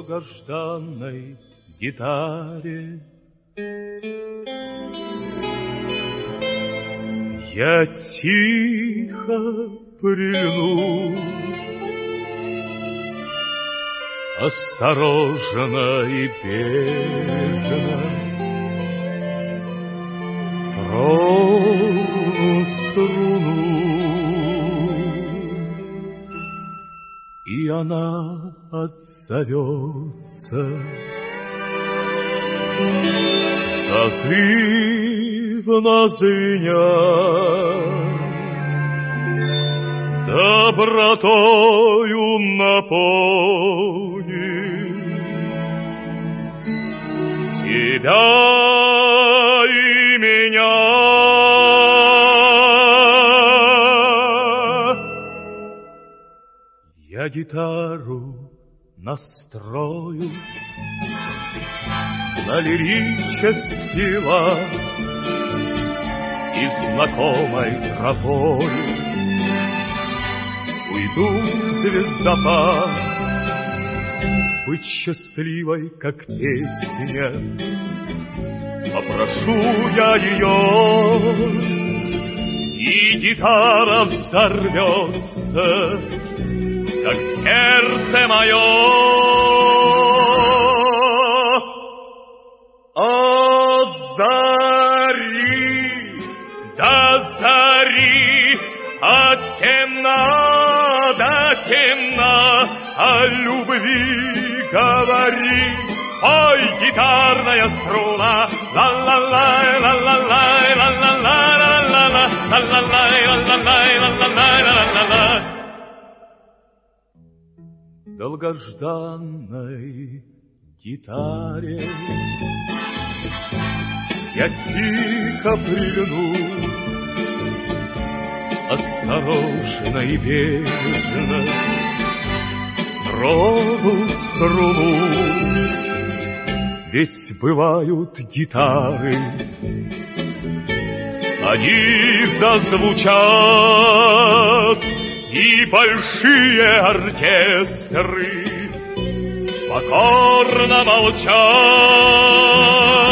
долгожданной гитаре. Я тихо прильну, осторожно и бережно трону струну, и она отзовется. Созыв назвенят, добротою наполнит тебя и меня. Я гитару настрою на лирический лад, и знакомой тропой уйду в звездопад. Быть счастливой, как песня, попрошу я ее, и гитара взорвется, как сердце мое. От зари до зари, от темна до темна, о любви говори. Ой, гитарная струна, ла-ла-лай, ла-ла-лай, ла-ла-лай, ла-ла-лай, ла-ла-лай, ла-ла-лай, ла-ла-лай, ла-ла-лай. Долгожданной гитаре я тихо прильну, осторожно и бережно трону струну. Ведь бывают гитары, они зазвучат, и большие оркестры покорно молчат.